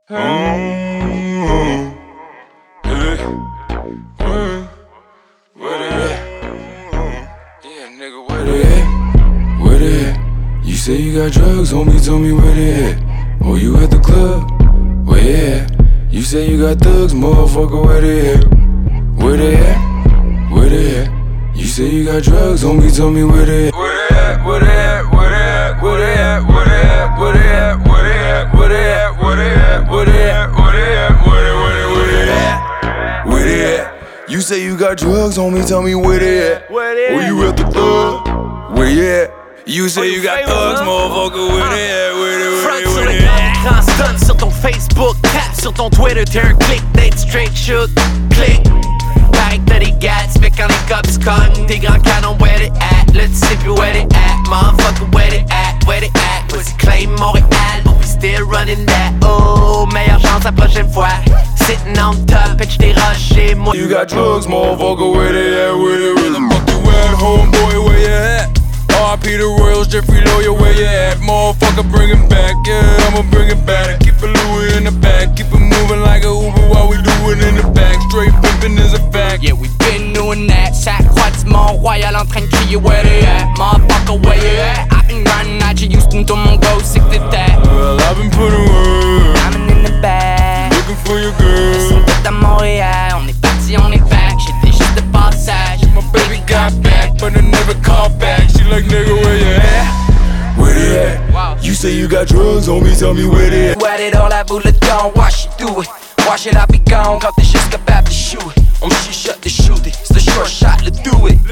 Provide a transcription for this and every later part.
Where they at? You say you got drugs, homie, tell me where they at. Oh, you at the club? Where they at? You say you got thugs, motherfucker, where they at? Where they at? Where they at? You say you got drugs, homie, tell me where they at. Where they at? Where they at? Where they at? Where they at? Where they at? Where they at? Where they at? Where they at? Where they at? Where they at? Where they at? Where they at? Where they at? You say you got drugs, homie, tell me where they at. Oh, you at the club? Where you at? You say you got thugs, motherfucker, where they at? Where they at? Grand stun sur ton Facebook, tap sur ton Twitter, t'es un click, date straight shoot, click. Pareil que t'as des gats, fait quand les cops cognent, tes grands canons, where they at? Là tu sais plus where they at, motherfucker, where they at? Where they at? Pussy claim Montréal, but we still running that. Oh, meilleure chance la prochaine fois. Sitting on top, pitch des rochers, moi. You got drugs, motherfucker, where they at? Where the fuck you at, homeboy, where you at? R.I.P. the Royals, Jeffrey Lawyer, where you at? Motherfucker, bring it back, yeah, I'ma bring it back. Keep a Louis in the back, keep it moving like a Uber while we do it in the back. Straight pimpin' is a fact. Yeah, we been doing that. Chaque croix du Mont-Royal en train de crier where they at? Motherfucker, where you at? I've been grinding at you, Houston, tout mon go, c'est que t'étais. Well, I've been putting work, I'm in the bag. looking for your girl. Sont toutes à Montréal, on est parti, on est back. J'étais juste de passage. My baby got back, but I never called back. She like, nigga, where you at? Where they at? Wow. You say you got drugs, homie, tell me where they at. Wet it all, la boule gone, watch it do it. Watch it, I be gone, quand t'es juste capable de shoot it. On me chuchote de shoot it, c'est le short shot, let's do it.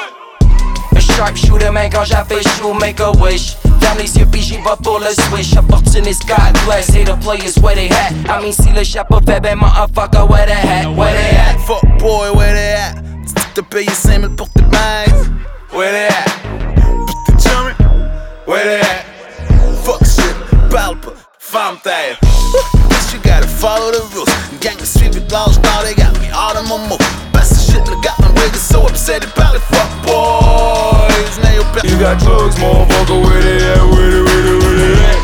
Un sharp shooter, man, quand j'appelle chaud, make a wish. Ferme les yeux pis j'y vais pour le swish. Opportunist, God bless, say the players where they at. I mean, si le chapeau fait ben, motherfucker, where they at? Where they at? Fuck boy, where they at? Tu te payes 5 000 pour tes bags. Where they at? T'es jamais. Where they at? Fuck shit, parle pas, ferme ta gueule. Bitch, you gotta follow the rules. Gang the street with laws, now they got me all in my move. Best of shit, look got my niggas so upset about it. Fuck boys, now you're back. You got drugs, motherfucker, where they at? Where they at?